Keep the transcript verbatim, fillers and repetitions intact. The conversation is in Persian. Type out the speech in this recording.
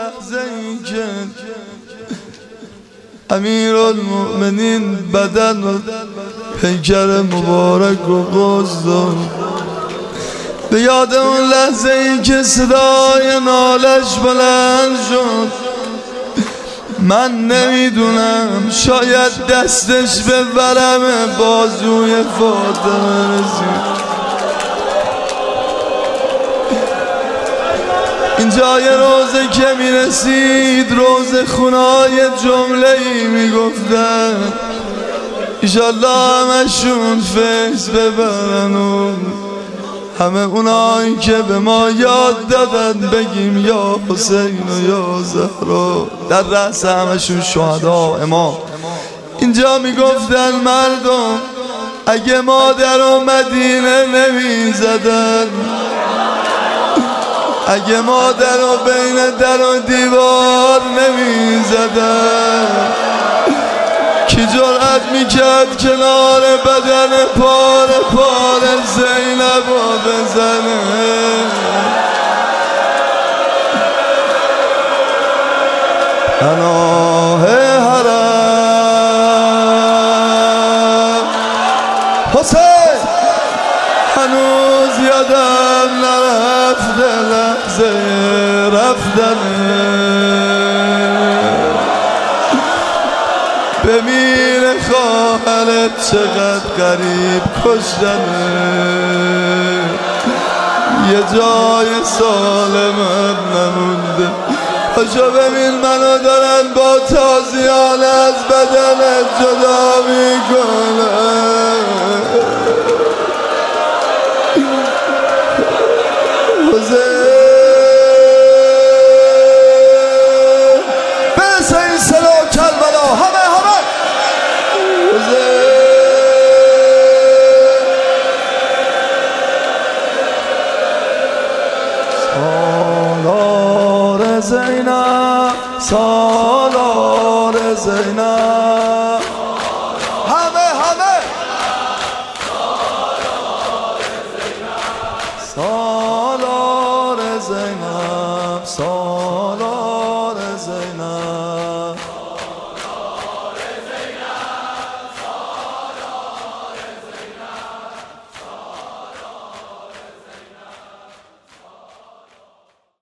لحظه ای که امیرالمؤمنین بدن و پیکر مبارک و قوز داد، به یاد اون لحظه ای که صدای نالش بلند شد. من نمیدونم، شاید دستش به ورم بازوی فاطمه رسید. اینجا یه روزه که میرسید، روز خونای جمله ای میگفتن ایشالله همشون فیض ببرن و همه اونایی که به ما یاد دادن بگیم یا حسین و یا زهرا، در رأس همشون شهدا امام. اینجا میگفتن مردم اگه مادر و مدینه نمیزدن، اگه مادر و بین در و دیوار نمیزدن، کی جرأت میکرد کنار بدن پاره پاره زینب رو بزنه؟ پناه حرم حسین هنوز یادم نرفته لحظه رفتنه، ببین خواهرت چقدر غریب کشتنه، یه جای سالمم نمونده. پاشو ببین منو دارن با تازیان از بدنت جدا میکنن. برسه این صدا کربلا همه همه سالار زینب، سالار زینب.